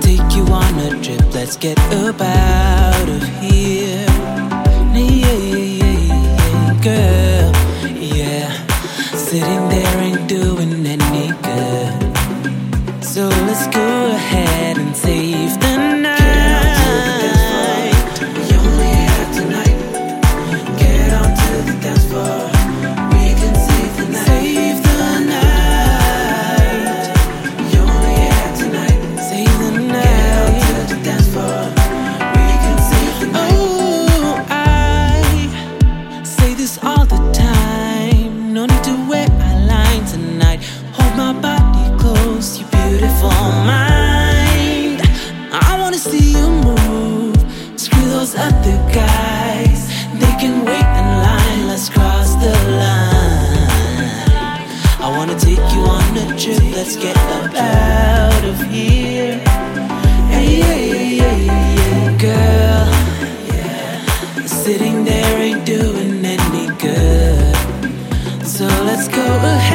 take you on a trip, let's get up out of here. Yeah, girl, yeah. Sitting there ain't doing any good, so let's go ahead and save the night. We only have tonight. Get on to the dance floor. We can save the night. Save the night. We only have tonight. Save the night. Get on to the dance floor. We can save the night. Oh, I say this all the time. No need to wear a line tonight. Hold my body close, you beautiful mind. I wanna see you move. Screw those other guys, they can wait in line. Let's cross the line. I wanna take you on a trip, let's get up out of here. Hey, girl, sitting there ain't doing any good, so let's go ahead.